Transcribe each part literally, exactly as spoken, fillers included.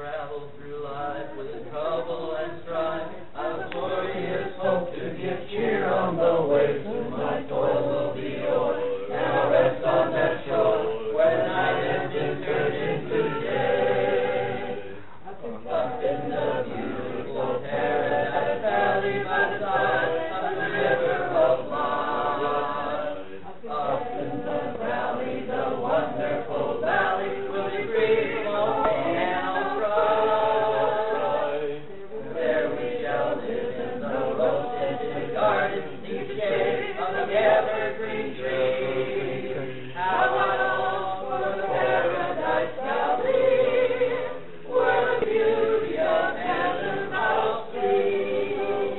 travel through life with trouble and strife. I've glorious hope to give cheer on the way. Soon my toil will be o'er, and I'll rest on that shore where the night has been turned into day. Up in the beautiful Paradise Valley by the side of the river of life. Up in the valley, the wonderful valley, will be free from all pain and all strife. There we shall live in the rose-tinted garden, neath the shade of the evergreen tree. How I long for the Paradise Valley, where the beauty of heaven I'll see.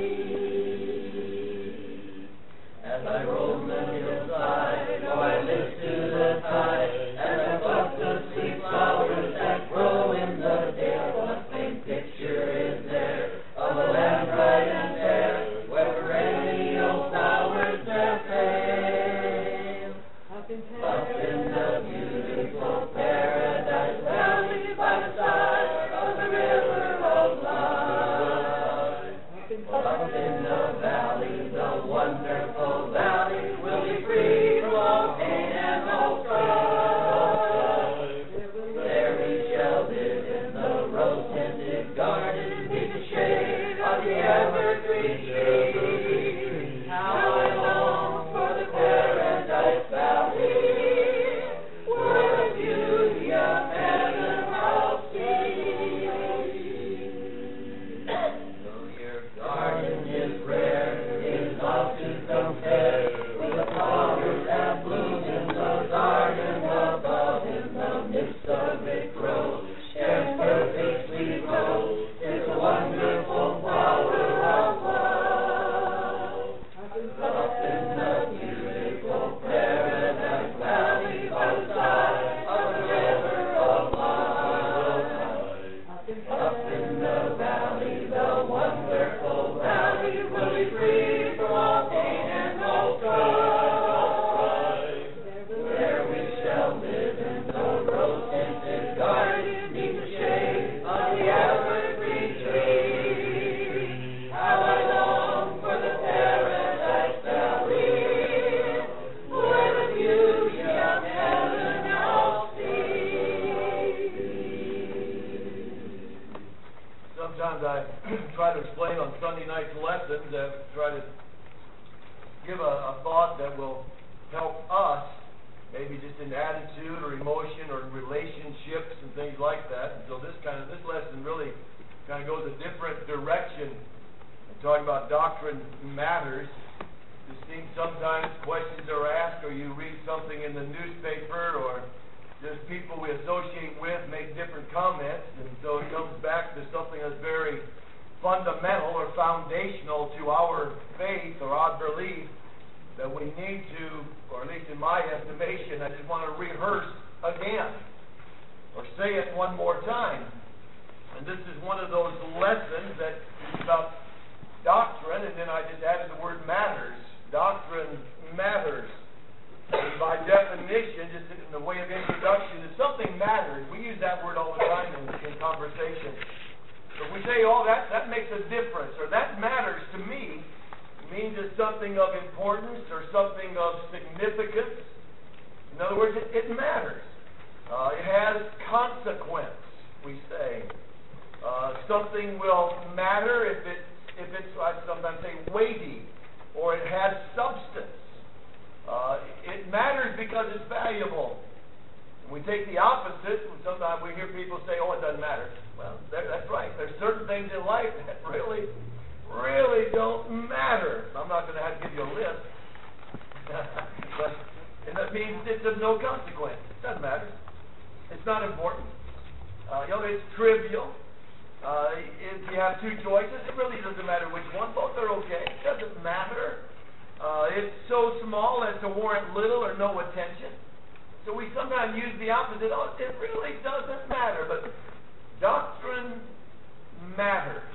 As I roam the hillside, oh, I lift to the tide, as I pluck the sweet flowers that grow in the dale. What faint picture is there of a land bright and fair, where perennial flowers their fame? Up in the beautiful Paradise Valley by the side of the river of life. Up in the valley, the wonderful valley, will be free from all pain and all strife. There we shall live in the rose-tinted garden, beneath the shade of the evergreen tree. How I long for the Paradise Valley, where the beauty of heaven I'll see. Though your garden is rare, it is not to compare with the flowers that bloom in the garden above. In the midst of it grows, scarce perfect sweet rose, it's a wonderful flower of love. Up in the beautiful Paradise Valley by the side of the river of life. Up in the valley, the wonderful valley, will be free from all pain and all strife. There we shall live in the rose-tinted garden, beneath the shade of the evergreen tree. How I long for the Paradise Valley, where the beauty of heaven I'll see. Sometimes I try to explain on Sunday night's lessons, I try to give a, a thought that will help us, maybe just in attitude or emotion or relationships and things like that. And so this kind of this lesson really kind of goes a different direction. I'm talking about doctrine matters. It seems sometimes questions are asked, or you read something in the newspaper, or just people we associate with make different comments, and so it comes back to something that's very fundamental or foundational to our faith or our belief that we need to, or at least in my estimation, I just want to rehearse again or say it one more time. And this is one of those lessons that is about doctrine, and then I just added the word matters. Doctrine matters. And by definition, just in the way of introduction, if something matters, we use that word all the time in, in conversation. So if we say, oh, that, that makes a difference, or that matters to me, it means it's something of importance or something of significance. In other words, it, it matters. Uh, it has consequence, we say. Uh, something will matter if, it, if it's, I sometimes say, weighty, or it has substance. Uh, it matters because it's valuable. We take the opposite. Sometimes we hear people say, oh, it doesn't matter. Well, that's right. There's certain things in life that really, really don't matter. I'm not going to have to give you a list. But and that means it's of no consequence. It doesn't matter. It's not important. Uh, you know, it's trivial. Uh, if you have two choices, it really doesn't matter which one. Both are okay. It doesn't matter. Uh, it's so small as to warrant little or no attention. So we sometimes use the opposite. Oh, it really doesn't matter. But doctrine matters.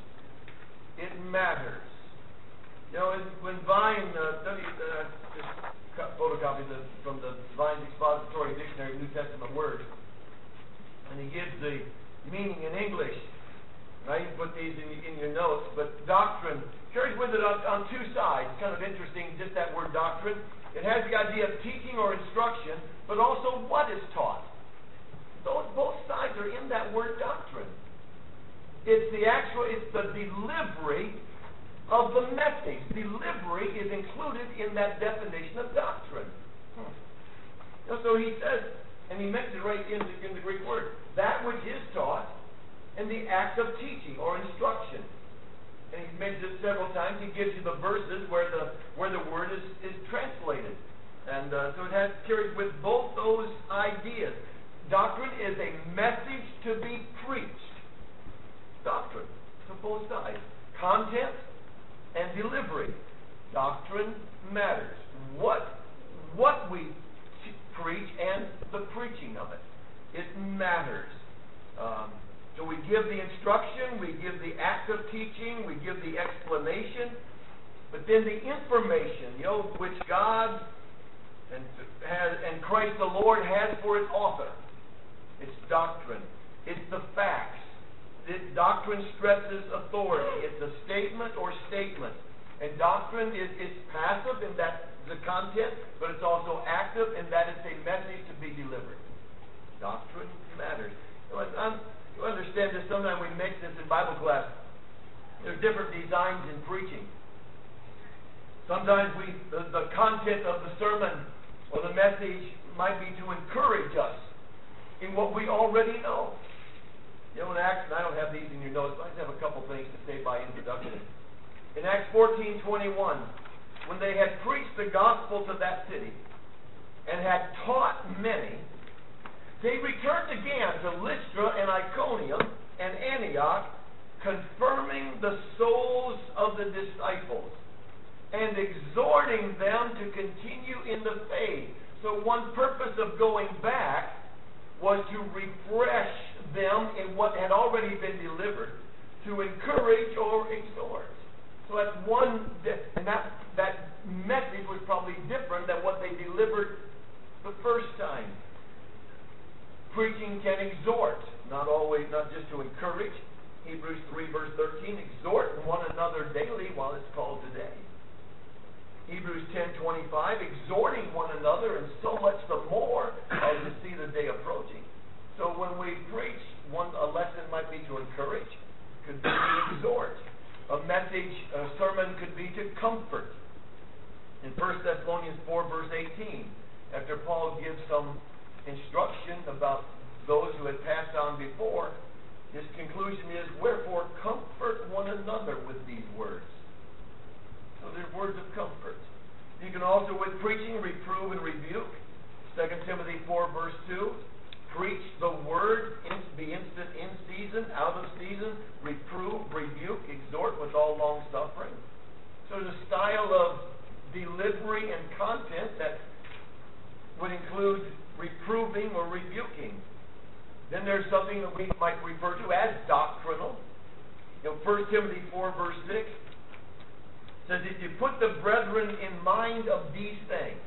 It matters. You know, when Vine, uh, uh, just photocopied the, from the Vine's Expository Dictionary of New Testament Words, and he gives the meaning in English. Now you can put these in, in your notes, but doctrine carries with it on, on two sides. Kind of interesting, just that word doctrine. It has the idea of teaching or instruction, but also what is taught. Those both sides are in that word doctrine. It's the actual, it's the delivery of the message. Delivery is included in that definition of doctrine. Hmm. So he says, and he makes it right in the, in the Greek word, that which is taught, and the act of teaching or instruction. And he mentions it several times. He gives you the verses where the where the word is, is translated. And uh, so it has carries with both those ideas. Doctrine is a message to be preached. Doctrine. So both sides. Content and delivery. Doctrine matters. What what we preach and the preaching of it. It matters. Um, So we give the instruction, we give the act of teaching, we give the explanation, but then the information, you know, which God and has and Christ the Lord has for its author. It's doctrine. It's the facts. It, doctrine stresses authority. It's a statement or statement. And doctrine is, is passive in that the content, but it's also active in that it's a message to be delivered. Doctrine matters. You know, I'm, You understand this, sometimes we mix this in Bible class. There's different designs in preaching. Sometimes we, the, the content of the sermon or the message might be to encourage us in what we already know. You know, in Acts, and I don't have these in your notes, but I just have a couple things to say by introduction. In Acts fourteen twenty-one, when they had preached the gospel to that city and had taught many, they returned again to Lystra and Iconium and Antioch, confirming the souls of the disciples and exhorting them to continue in the faith. So one purpose of going back was to refresh them in what had already been delivered, to encourage or exhort. So that's one, and that, that message was probably different than what they delivered the first time. Preaching can exhort, not always, not just to encourage. Hebrews three verse thirteen, exhort one another daily while it's called today. Hebrews ten twenty-five, exhorting one another, and so much the more as you see the day approaching. So when we preach, one a lesson might be to encourage, could be to exhort. A message, a sermon could be to comfort. In First Thessalonians four verse eighteen, after Paul gives some instruction about those who had passed on before, his conclusion is, wherefore comfort one another with these words. So they're words of comfort. You can also, with preaching, reprove and rebuke. Second Timothy four verse two, preach the word, be instant in season, out of season, reprove, rebuke, exhort with all long suffering. So there's a style of delivery and content that would include reproving or rebuking. Then there's something that we might refer to as doctrinal. You know, First Timothy four verse six says, if you put the brethren in mind of these things,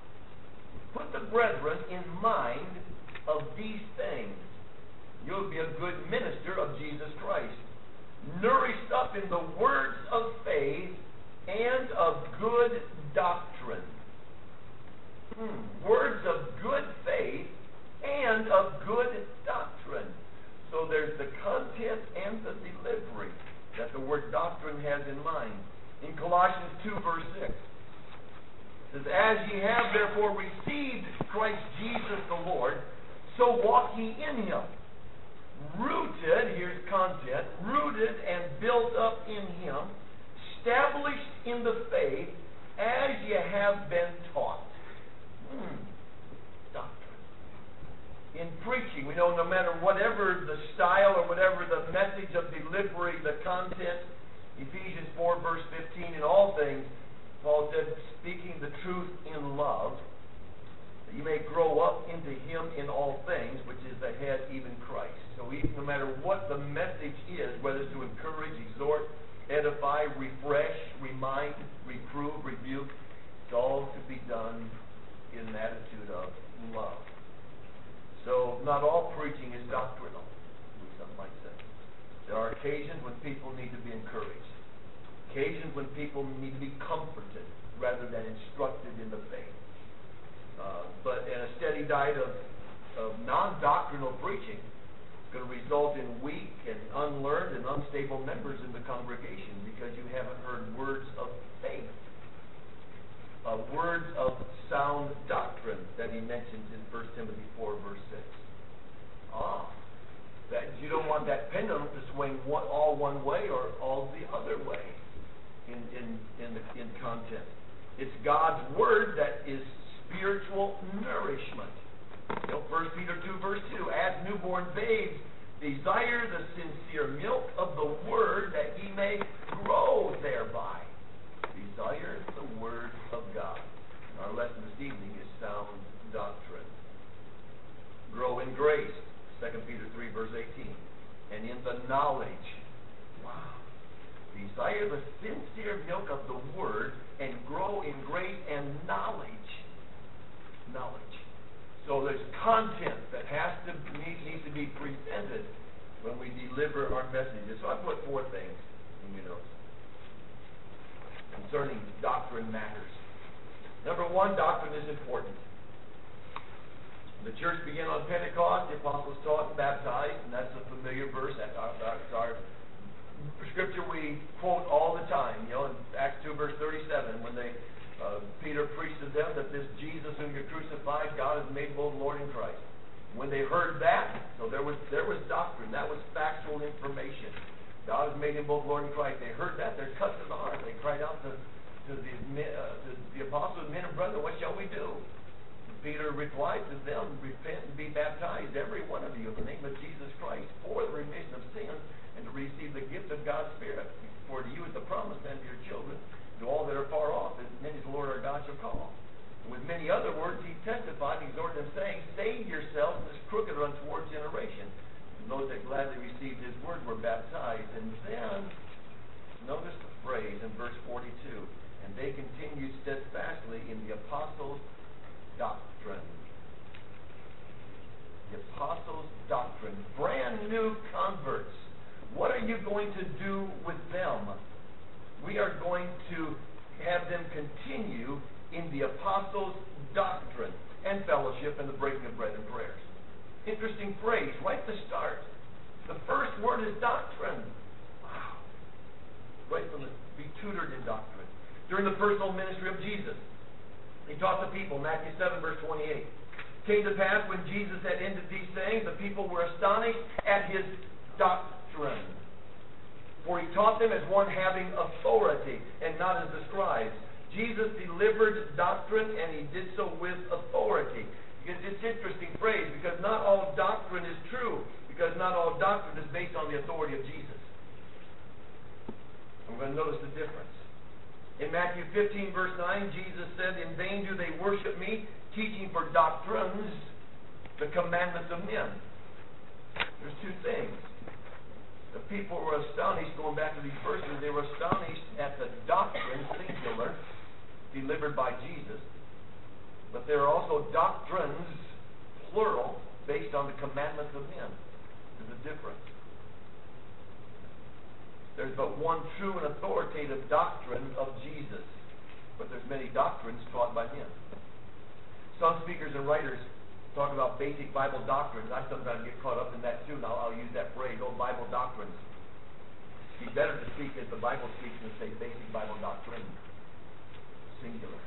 put the brethren in mind of these things, you'll be a good minister of Jesus Christ, nourished up in the words of faith and of good doctrine. Hmm. Words of good faith and of good doctrine. So there's the content and the delivery that the word doctrine has in mind. In Colossians two verse six, it says, as ye have therefore received Christ Jesus the Lord, so walk ye in him, rooted, here's content, rooted and built up in him, established in the faith, as ye have been taught. Hmm. Doctrine. In preaching, we know no matter whatever the style or whatever the message of delivery, the content, Ephesians four verse fifteen, in all things, Paul said, speaking the truth in love, that you may grow up into him in all things, which is the head, even Christ. So even, no matter what the message is, whether it's to encourage, exhort, edify, refresh, remind, reprove, rebuke, it's all to be done in an attitude of love. So not all preaching is doctrinal. We occasions when people need to be encouraged. Occasions when people need to be comforted rather than instructed in the faith. Uh, but in a steady diet of, of non-doctrinal preaching is going to result in weak and unlearned and unstable members in the congregation because you haven't heard words of faith, uh, words of sound doctrine that he mentions in First Timothy four, verse six. Ah, that you don't want that pendulum to swing one, all one way or all the other way in in in, the, in content. It's God's word that is spiritual nourishment. You know, First Peter two, verse two, as newborn babes, desire the sincere milk of the word that ye may grow thereby. Desire the word of God. Our lesson this evening is sound doctrine. Grow in grace. Second Peter three, verse eighteen. And in the knowledge. Wow. Desire the sincere milk of the word and grow in grace and knowledge. Knowledge. So there's content that has to need, needs to be presented when we deliver our messages. So I put four things in your notes concerning doctrine matters. Number one, doctrine is important. The church began on Pentecost, the apostles taught and baptized, and that's a familiar verse. That's our, that's our scripture we quote all the time. You know, in Acts two, verse thirty-seven, when they uh, Peter preached to them that this Jesus whom you crucified, God has made both Lord and Christ. When they heard that, so there was there was doctrine. That was factual information. God has made him both Lord and Christ. They heard that, they're cut to the heart. They cried out to, to, the, uh, to the apostles, men and brethren, what shall we do? Peter replied to them, repent and be baptized, every one of you, in the name of Jesus Christ, for the remission of sins, and to receive the gift of God's Spirit. For to you is the promise, and to your children, to all that are far off, as many as the Lord our God shall call. And with many other words he testified and exhorted them, saying, save yourselves from this crooked or untoward generation. And those that gladly received his word were baptized. And then, notice the phrase in verse forty-two, and they continued steadfastly in the apostles' doctrine. The apostles' doctrine. Brand new converts. What are you going to do with them? We are going to have them continue in the apostles' doctrine and fellowship and the breaking of bread and prayers. Interesting phrase right at the start. The first word is doctrine. Wow. Right from the, be tutored in doctrine. During the personal ministry of Jesus, he taught the people, Matthew seven, verse twenty-eight. It came to pass when Jesus had ended these sayings, the people were astonished at his doctrine. For he taught them as one having authority, and not as the scribes. Jesus delivered doctrine, and he did so with authority. It's an interesting phrase, because not all doctrine is true, because not all doctrine is based on the authority of Jesus. I'm going to notice the difference. In Matthew fifteen, verse nine, Jesus said, in vain do they worship me, teaching for doctrines the commandments of men. There's two things. The people were astonished, going back to these verses, they were astonished at the doctrine, singular, delivered by Jesus. But there are also doctrines, plural, based on the commandments of men. There's a difference. There's but one true and authoritative doctrine of Jesus. But there's many doctrines taught by men. Some speakers and writers talk about basic Bible doctrines. I sometimes get caught up in that too, and I'll, I'll use that phrase, oh, Bible doctrines. It'd be better to speak as the Bible speaks and say basic Bible doctrine. Singular.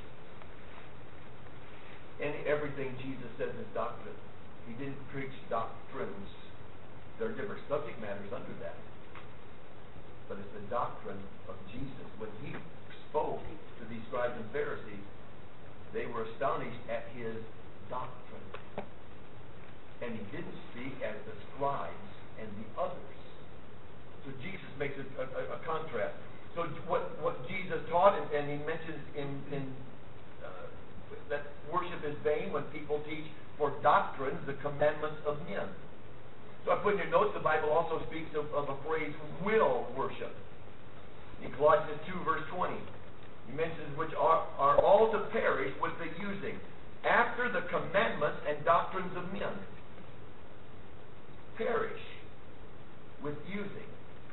Any, everything Jesus says is doctrine. He didn't preach doctrines. There are different subject matters under that. But it's the doctrine of Jesus. When he spoke to these scribes and Pharisees, they were astonished at his doctrine. And he didn't speak as the scribes and the others. So Jesus makes a, a, a contrast. So what, what Jesus taught, and, and he mentions in, in uh, that worship is vain when people teach for doctrines the commandments of men. So I put in your notes, the Bible also speaks of, of a phrase, will worship. In Colossians two, verse twenty, he mentions which are, are all to perish with the using, after the commandments and doctrines of men. Perish with using.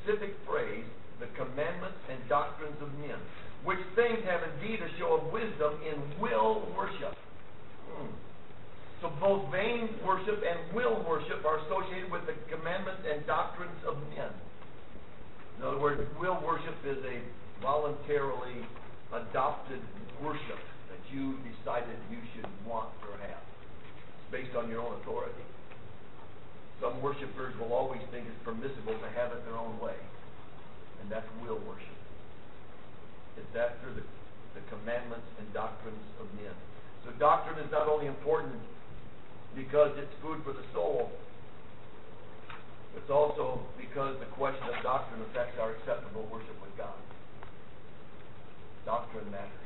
specific phrase, the commandments and doctrines of men, which things have indeed a show of wisdom in will worship. Hmm. So both vain worship and will worship are associated with the commandments and doctrines of men. In other words, will worship is a voluntarily adopted worship that you decided you should want or have. It's based on your own authority. Some worshipers will always think it's permissible to have it their own way. And that's will worship. It's after the, the commandments and doctrines of men. So doctrine is not only important because it's food for the soul, it's also because the question of doctrine affects our acceptable worship with God. Doctrine matters.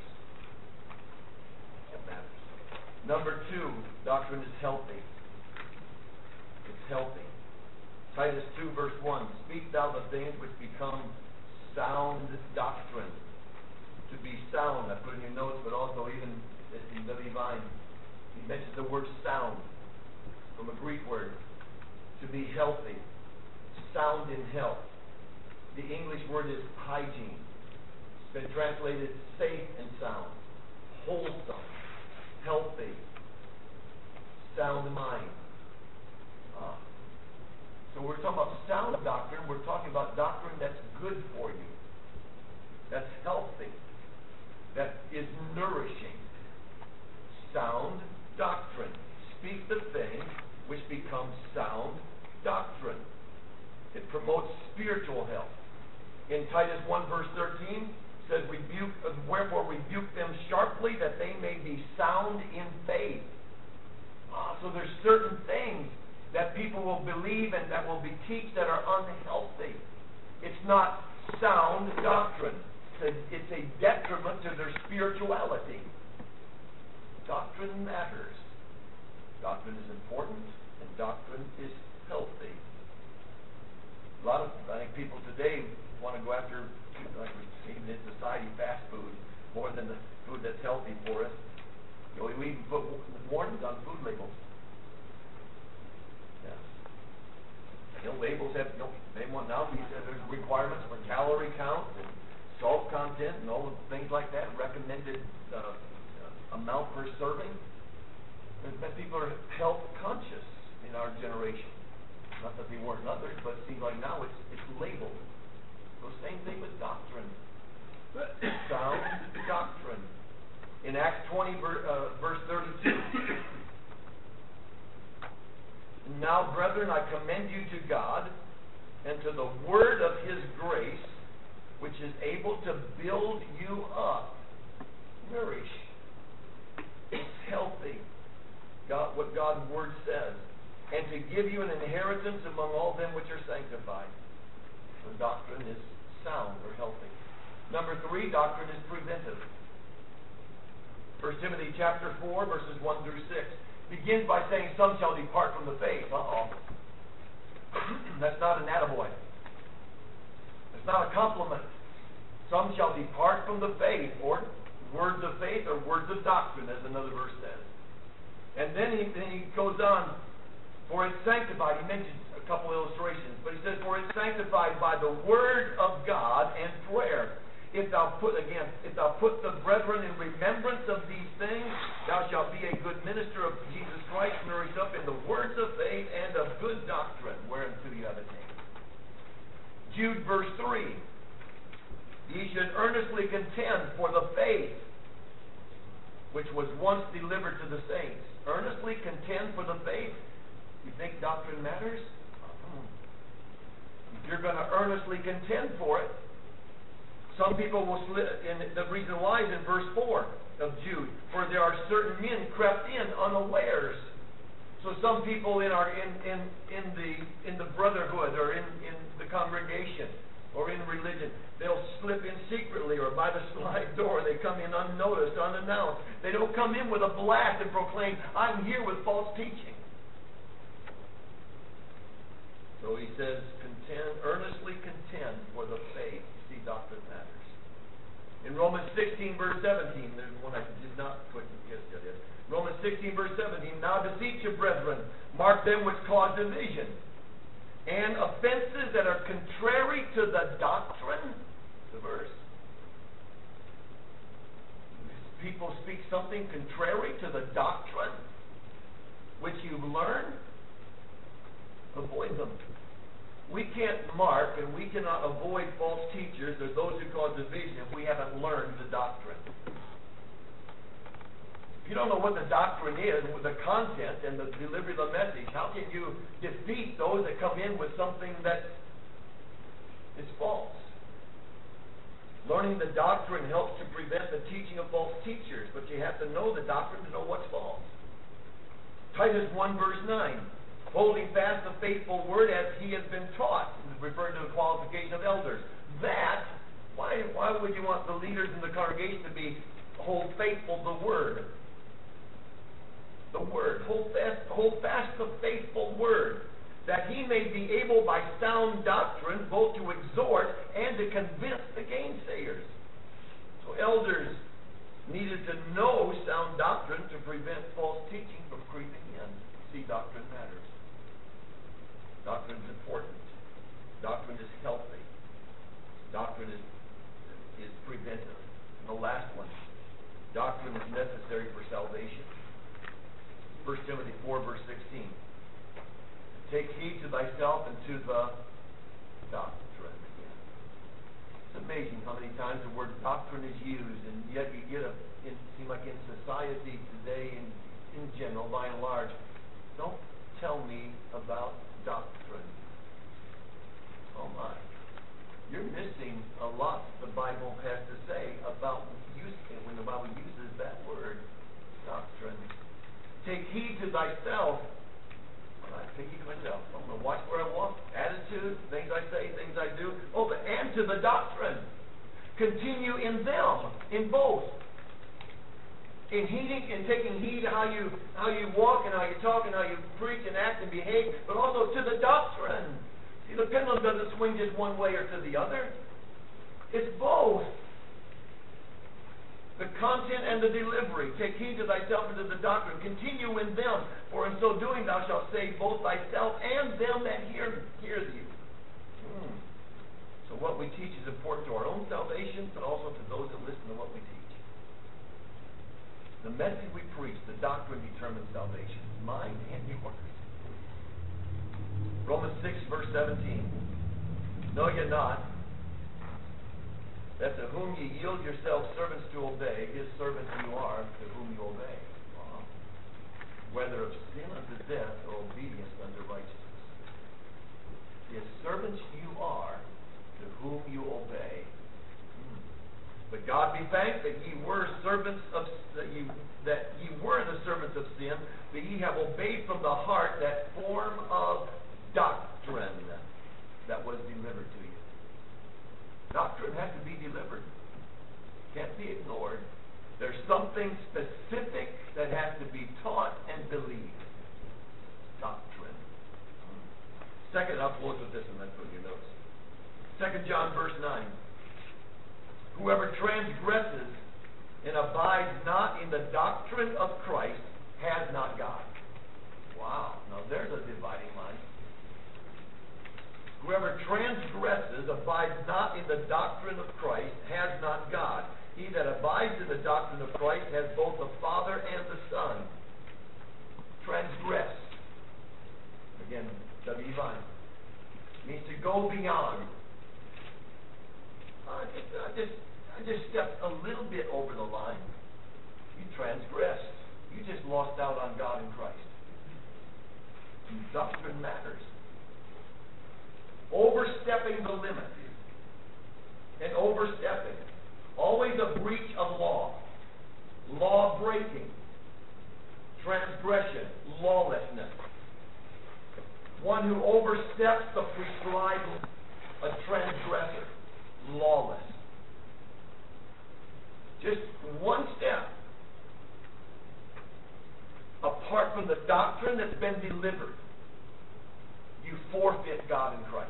It matters. Number two, doctrine is healthy. It's healthy. Titus two verse one, speak thou the things which become sound doctrine. To be sound, I put in your notes, but also even in W. Vine, he mentions the word sound from a Greek word. To be healthy, sound in health. The English word is hygiene. It's been translated safe and sound, wholesome, healthy, sound mind. Uh, so we're talking about sound doctrine. We're talking about doctrine that's good for you, that's healthy, that is nourishing. Sound doctrine. Speak the thing which becomes sound doctrine. It promotes spiritual health. In Titus one verse thirteen, it says, rebuke, uh, wherefore rebuke them sharply that they may be sound in faith. Ah, so there's certain things that people will believe and that will be teach that are unhealthy. It's not sound doctrine. It's a, it's a detriment to their spirituality. Doctrine matters. Doctrine is important, and doctrine is healthy. A lot of, I think, people today want to go after, like we've seen in society, fast food more than the food that's healthy for us. You know, we even put warnings on food labels. Yeah. You know, labels have, you know, they want now, there's requirements for calorie count and salt content and all the things like that, recommended uh, amount per serving. That people are health conscious in our generation. Not that they weren't in others, but it seems like now it's it's labeled. So same thing with doctrine. Sound doctrine. In Acts twenty, uh, verse thirty-two. Now, brethren, I commend you to God and to the word of his grace, which is able to build you up, nourish. It's healthy. God, what God's word says, and to give you an inheritance among all them which are sanctified. So doctrine is sound or healthy. Number three, doctrine is preventive. First Timothy chapter four, verses one through six, begins by saying, some shall depart from the faith. Uh-oh. That's not an attaboy. That's not a compliment. Some shall depart from the faith, or words of faith, or words of doctrine, as another verse says. And then he, then he goes on, for it's sanctified. He mentions a couple illustrations, but he says, for it's sanctified by the word of God and prayer. If thou put, again, if thou put the brethren in remembrance of these things, thou shalt be a good minister of Jesus Christ, nourished up in the words of faith and of good doctrine, whereunto you have attained. Jude verse three, ye should earnestly contend for the faith which was once delivered to the saints. Earnestly contend for the faith. You think doctrine matters? If you're going to earnestly contend for it, some people will slip, and the reason why is in verse four of Jude. For there are certain men crept in unawares. So some people in our in in in the in the brotherhood or in in the congregation or in religion, they'll slip in secretly or by the slide door. They come in unnoticed, unannounced. They don't come in with a blast and proclaim, I'm here with false teaching. So he says, contend, earnestly contend for the faith. You see, doctrine matters. In Romans sixteen, verse seventeen, there's one I did not put, yes, there it is. Romans sixteen, verse seventeen, now beseech you, brethren, mark them which cause division, and offenses that are contrary to the doctrine, the verse. People speak something contrary to the doctrine which you've learned, avoid them. We can't mark and we cannot avoid false teachers or those who cause division if we haven't learned the doctrine. If you don't know what the doctrine is, with the content and the delivery of the message, how can you defeat those that come in with something that is false? Learning the doctrine helps to prevent the teaching of false teachers, but you have to know the doctrine to know what's false. Titus one verse nine, holding fast the faithful word as he has been taught, referring to the qualification of elders. That, why, why would you want the leaders in the congregation to be hold faithful the word? The word. Hold fast, hold fast the faithful word, that he may be able by sound doctrine both to exhort and to convince the gainsayers. So elders needed to know sound doctrine to prevent false teaching from creeping in. See, doctrine matters. Doctrine is important. Doctrine is healthy. Doctrine is, is preventive. And the last one, doctrine is necessary for salvation. First Timothy four verse sixteen. Take heed to thyself and to the doctrine. It's amazing how many times the word doctrine is used, and yet you get a, it seems like in society today, in, in general, by and large, don't tell me about doctrine. Oh my. You're missing a lot the Bible has to say about use, when the Bible uses that word, doctrine. Take heed to thyself. I take heed to myself. I'm going to watch where I walk, attitude, things I say, things I do. Oh, but and to the doctrine. Continue in them, in both. In heeding and taking heed to how you how you walk and how you talk and how you preach and act and behave, but also to the doctrine. See, the pendulum doesn't swing just one way or to the other. It's both. The content and the delivery. Take heed to thyself and to the doctrine. Continue in them, for in so doing thou shalt save both thyself and them that hear, hear you. Hmm. So what we teach is important to our own salvation, but also to those that listen to what we teach. The message we preach, the doctrine determines salvation. Mine and yours. Romans six verse seventeen. Know ye not that to whom ye yield yourselves servants to obey, his servants you are to whom you obey. Wow. Whether of sin unto death or obedience unto righteousness. His servants you are to whom you obey. Hmm. But God be thanked that ye were servants of that ye that ye were the servants of sin, but ye have obeyed from the heart that form of doctrine that was delivered to you. Doctrine has to be delivered. Can't be ignored. There's something specific that has to be taught and believed. Doctrine. Second, I'll close with this and then put your notes. Second John verse nine. Whoever transgresses and abides not in the doctrine of Christ has not God. Wow. Now there's a dividing line. Whoever transgresses, abides not in the doctrine of Christ, has not God. He that abides in the doctrine of Christ has both the Father and the Son. Transgress. Again, W. Vine. Means to go beyond. I just, I just, I just stepped a little bit over the line. You transgressed. You just lost out on God in Christ. And doctrine matters. Overstepping the limit. And overstepping. Always a breach of law. Law breaking. Transgression. Lawlessness. One who oversteps the prescribed, a transgressor. Lawless. Just one step apart from the doctrine that's been delivered, you forfeit God in Christ.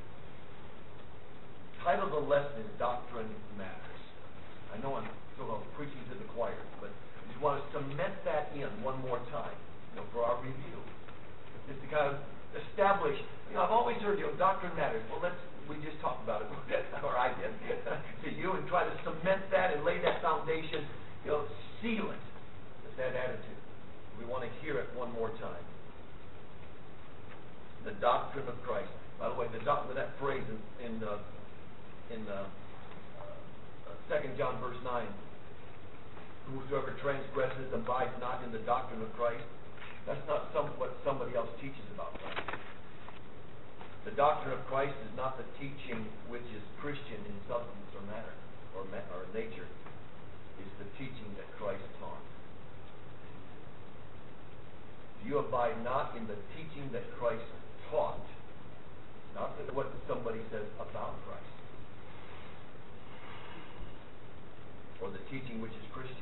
Title of the lesson is Doctrine Matters. I know I'm sort of preaching to the choir, but I just want to cement that in one more time, you know, for our review. Just to kind of establish. You know, I've always heard, you know, doctrine matters. Well, let's, we just talked about it, or I did, to you, and try to cement that and lay that foundation, you know, seal it with that attitude. We want to hear it one more time. The doctrine of Christ. By the way, the doc, that phrase in in, uh, in uh, uh, Second John verse nine, whosoever transgresses abides not in the doctrine of Christ. That's not some, what somebody else teaches about Christ. The doctrine of Christ is not the teaching which is Christian in substance or matter or, ma- or nature. It's the teaching that Christ taught. You abide not in the teaching that Christ taught, not what somebody says about Christ, or the teaching which is Christian.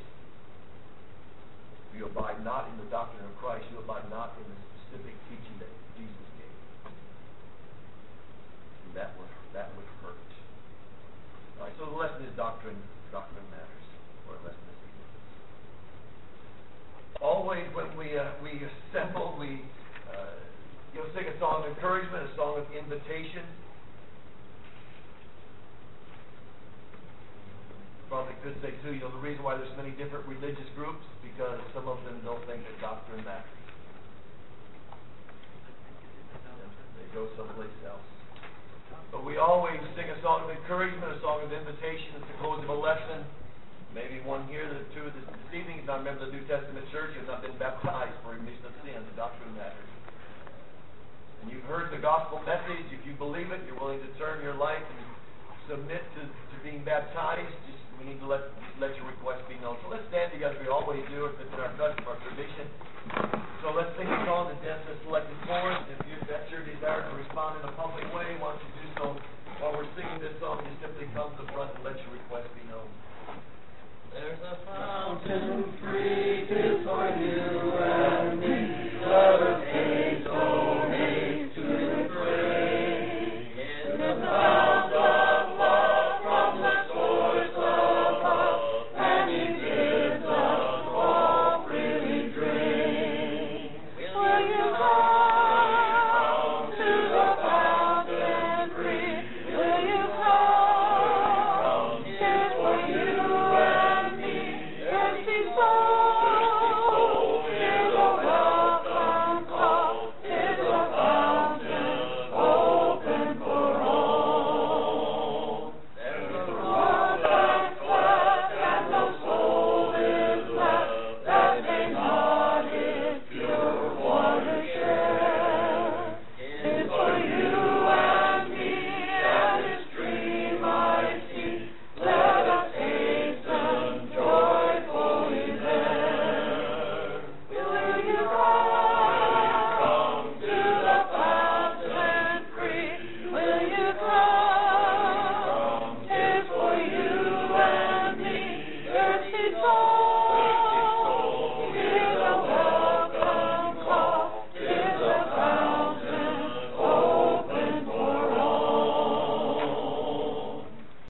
If you abide not in the doctrine of Christ, you abide not in the specific teaching that Jesus gave. And that would that would hurt. All right, so the lesson is doctrine. Doctrine matters. Or a lesson is significance. Always when we uh, we assemble, we uh, you know sing a song of encouragement, a song of invitation. Probably could say too, you know, the reason why there's many different religious groups, because some of them don't think that doctrine matters. They go someplace else. But we always sing a song of encouragement, a song of invitation at the close of a lesson. Maybe one here, the two this, this evening, is not a member of the New Testament church, has not been baptized for remission of sin. The doctrine matters. And you've heard the gospel message. If you believe it, you're willing to turn your life and submit to, to being baptized. Just we need to let let your request be known. So let's stand together. We always do if it's in our custom, our tradition. So let's sing a song that Dennis has selected for us. If you, that's your desire to respond in a public way, why don't you do so while we're singing this song? Just simply come to the front and let your request be known. There's a fountain free, 'tis for you and me. Let us haste, oh haste to the grave. In the fount of love from the source above, and He bids us all freely drink. Will you come to the fountain free? Will you come? 'Tis for you and me. Thirsty soul, hear the welcome call. 'Tis a fountain open for all. There's a road that's cleft, and no soul is left that may not its pure water share. 'Tis for you and me, and His stream I see. Let us hasten joyfully there. Will you come to the fountain free? Will you come?